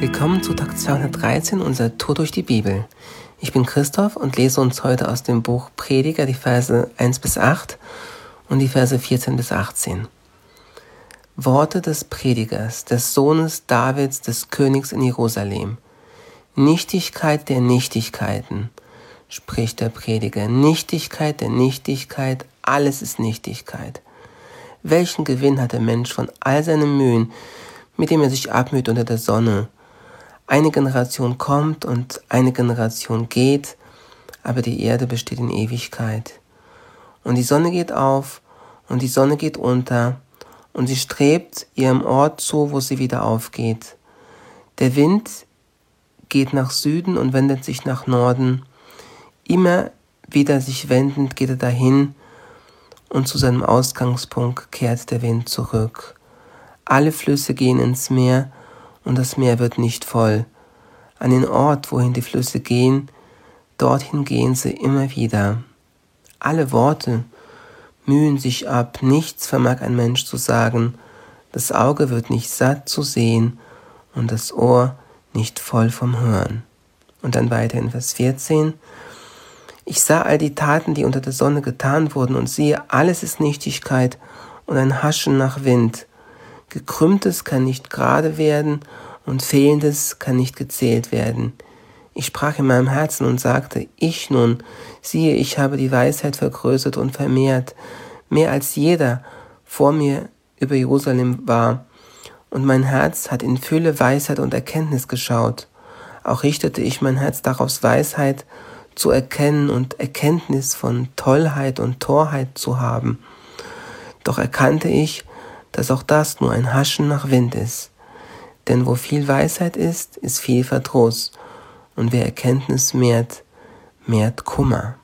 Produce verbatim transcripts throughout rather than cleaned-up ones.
Willkommen zu Tag zweihundertdreizehn, unser Tour durch die Bibel. Ich bin Christoph und lese uns heute aus dem Buch Prediger die Verse eins bis acht und die Verse vierzehn bis achtzehn. Worte des Predigers, des Sohnes Davids, des Königs in Jerusalem. Nichtigkeit der Nichtigkeiten, spricht der Prediger. Nichtigkeit der Nichtigkeit, alles ist Nichtigkeit. Welchen Gewinn hat der Mensch von all seinen Mühen, mit dem er sich abmüht unter der Sonne? Eine Generation kommt und eine Generation geht, aber die Erde besteht in Ewigkeit. Und die Sonne geht auf und die Sonne geht unter und sie strebt ihrem Ort zu, wo sie wieder aufgeht. Der Wind geht nach Süden und wendet sich nach Norden. Immer wieder sich wendend geht er dahin und zu seinem Ausgangspunkt kehrt der Wind zurück. Alle Flüsse gehen ins Meer und das Meer wird nicht voll. An den Ort, wohin die Flüsse gehen, dorthin gehen sie immer wieder. Alle Worte mühen sich ab, nichts vermag ein Mensch zu sagen. Das Auge wird nicht satt zu sehen und das Ohr nicht voll vom Hören. Und dann weiter in Vers vierzehn. Ich sah all die Taten, die unter der Sonne getan wurden, und siehe, alles ist Nichtigkeit und ein Haschen nach Wind. Gekrümmtes kann nicht gerade werden und Fehlendes kann nicht gezählt werden. Ich sprach in meinem Herzen und sagte, ich nun, siehe, ich habe die Weisheit vergrößert und vermehrt, mehr als jeder vor mir über Jerusalem war. Und mein Herz hat in Fülle Weisheit und Erkenntnis geschaut. Auch richtete ich mein Herz darauf, Weisheit zu erkennen und Erkenntnis von Tollheit und Torheit zu haben. Doch erkannte ich, dass auch das nur ein Haschen nach Wind ist. Denn wo viel Weisheit ist, ist viel Verdruss. Und wer Erkenntnis mehrt, mehrt Kummer.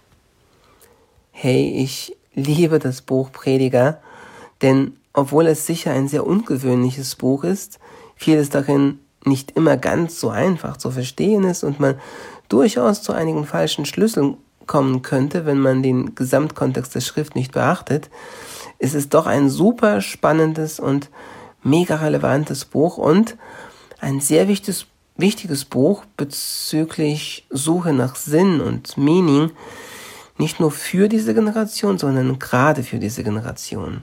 Hey, ich liebe das Buch Prediger, denn obwohl es sicher ein sehr ungewöhnliches Buch ist, vieles darin nicht immer ganz so einfach zu verstehen ist und man durchaus zu einigen falschen Schlüssen kommen könnte, wenn man den Gesamtkontext der Schrift nicht beachtet, ist es doch ein super spannendes und mega relevantes Buch und ein sehr wichtiges, wichtiges Buch bezüglich Suche nach Sinn und Meaning, nicht nur für diese Generation, sondern gerade für diese Generation.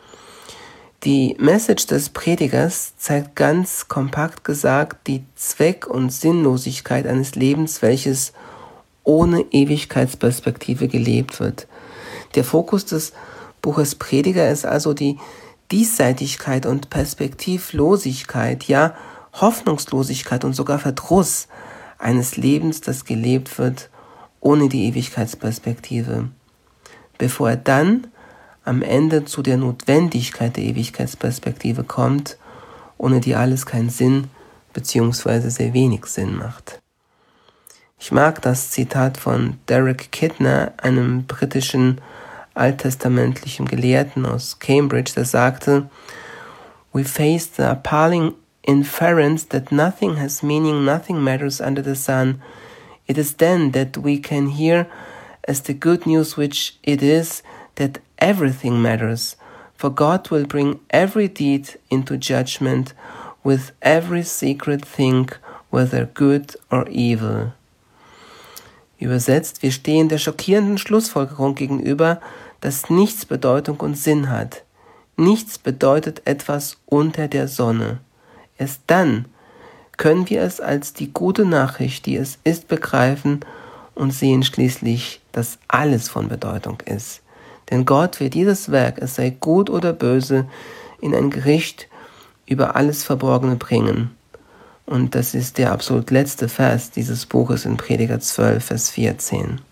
Die Message des Predigers zeigt ganz kompakt gesagt die Zweck- und Sinnlosigkeit eines Lebens, welches ohne Ewigkeitsperspektive gelebt wird. Der Fokus des Buches Prediger ist also die Diesseitigkeit und Perspektivlosigkeit, ja Hoffnungslosigkeit und sogar Verdruss eines Lebens, das gelebt wird ohne die Ewigkeitsperspektive, bevor er dann am Ende zu der Notwendigkeit der Ewigkeitsperspektive kommt, ohne die alles keinen Sinn bzw. sehr wenig Sinn macht. Ich mag das Zitat von Derek Kidner, einem britischen alttestamentlichen Gelehrten aus Cambridge, der sagte, "We face the appalling inference that nothing has meaning, nothing matters under the sun. It is then that we can hear as the good news which it is that everything matters, for God will bring every deed into judgment with every secret thing, whether good or evil." Übersetzt, wir stehen der schockierenden Schlussfolgerung gegenüber, dass nichts Bedeutung und Sinn hat. Nichts bedeutet etwas unter der Sonne. Erst dann können wir es als die gute Nachricht, die es ist, begreifen und sehen schließlich, dass alles von Bedeutung ist. Denn Gott wird dieses Werk, es sei gut oder böse, in ein Gericht über alles Verborgene bringen. Und das ist der absolut letzte Vers dieses Buches in Prediger zwölf, Vers vierzehn.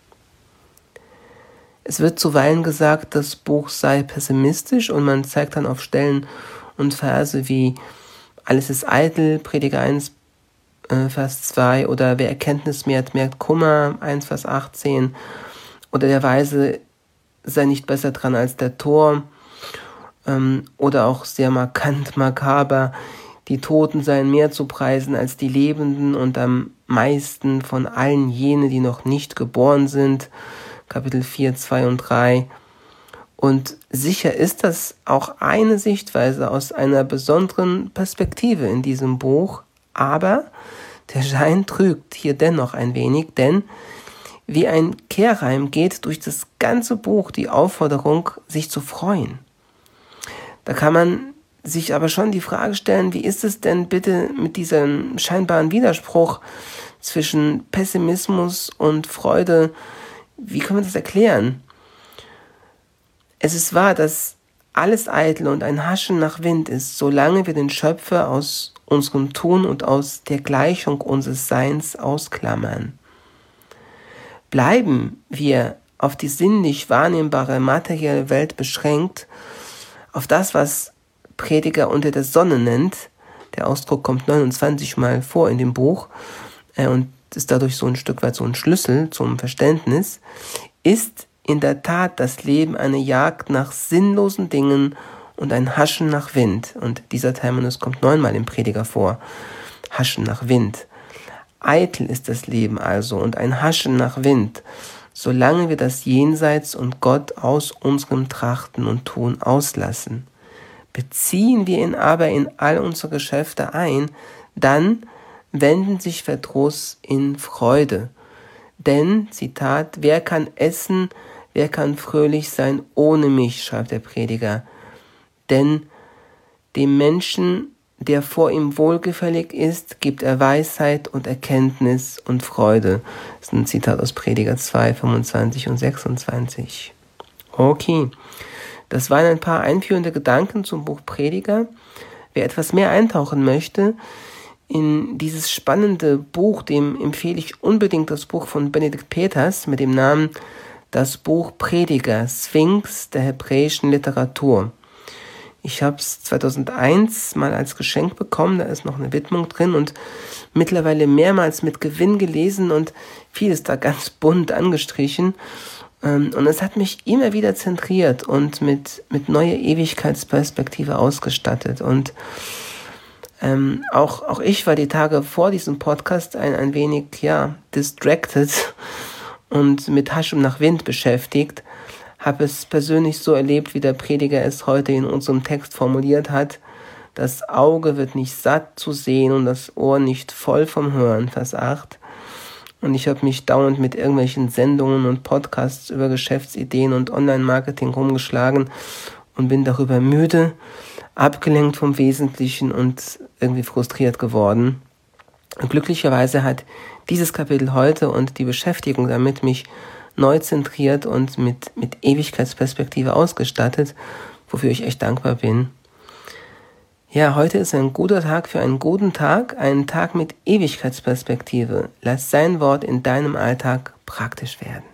Es wird zuweilen gesagt, das Buch sei pessimistisch und man zeigt dann auf Stellen und Verse wie alles ist eitel, Prediger eins, äh, Vers zwei, oder wer Erkenntnis mehrt, merkt Kummer, eins, Vers achtzehn, oder der Weise sei nicht besser dran als der Tor, ähm, oder auch sehr markant, makaber, die Toten seien mehr zu preisen als die Lebenden und am meisten von allen jene, die noch nicht geboren sind, Kapitel vier, zwei und drei. Und sicher ist das auch eine Sichtweise aus einer besonderen Perspektive in diesem Buch, Aber der Schein trügt hier dennoch ein wenig, denn wie ein Kehrreim geht durch das ganze Buch die Aufforderung, sich zu freuen. Da kann man sich aber schon die Frage stellen, wie ist es denn bitte mit diesem scheinbaren Widerspruch zwischen Pessimismus und Freude? Wie können wir das erklären? Es ist wahr, dass alles eitel und ein Haschen nach Wind ist, solange wir den Schöpfer aus unserem Tun und aus der Gleichung unseres Seins ausklammern. Bleiben wir auf die sinnlich wahrnehmbare materielle Welt beschränkt, auf das, was Prediger unter der Sonne nennt, der Ausdruck kommt neunundzwanzig Mal vor in dem Buch äh, und ist dadurch so ein Stück weit so ein Schlüssel zum Verständnis, ist in der Tat das Leben eine Jagd nach sinnlosen Dingen und ein Haschen nach Wind. Und dieser Terminus kommt neunmal im Prediger vor. Haschen nach Wind. Eitel ist das Leben also und ein Haschen nach Wind, solange wir das Jenseits und Gott aus unserem Trachten und Tun auslassen. Beziehen wir ihn aber in all unsere Geschäfte ein, dann wenden sich Verdruss in Freude. Denn, Zitat, wer kann essen, wer kann fröhlich sein ohne mich, schreibt der Prediger. Denn dem Menschen, der vor ihm wohlgefällig ist, gibt er Weisheit und Erkenntnis und Freude. Das ist ein Zitat aus Prediger zwei, fünfundzwanzig und sechsundzwanzig. Okay, das waren ein paar einführende Gedanken zum Buch Prediger. Wer etwas mehr eintauchen möchte in dieses spannende Buch, dem empfehle ich unbedingt das Buch von Benedikt Peters mit dem Namen Das Buch Prediger, Sphinx der hebräischen Literatur. Ich habe es zweitausendeins mal als Geschenk bekommen, da ist noch eine Widmung drin und mittlerweile mehrmals mit Gewinn gelesen und vieles da ganz bunt angestrichen. Und es hat mich immer wieder zentriert und mit, mit neuer Ewigkeitsperspektive ausgestattet. Und ähm, auch, auch ich war die Tage vor diesem Podcast ein, ein wenig, ja, distracted und mit Haschen nach Wind beschäftigt. Habe es persönlich so erlebt, wie der Prediger es heute in unserem Text formuliert hat. Das Auge wird nicht satt zu sehen und das Ohr nicht voll vom Hören, Vers acht. Und ich habe mich dauernd mit irgendwelchen Sendungen und Podcasts über Geschäftsideen und Online-Marketing rumgeschlagen und bin darüber müde, abgelenkt vom Wesentlichen und irgendwie frustriert geworden. Und glücklicherweise hat dieses Kapitel heute und die Beschäftigung damit mich neu zentriert und mit, mit Ewigkeitsperspektive ausgestattet, wofür ich echt dankbar bin. Ja, heute ist ein guter Tag für einen guten Tag, ein Tag mit Ewigkeitsperspektive. Lass sein Wort in deinem Alltag praktisch werden.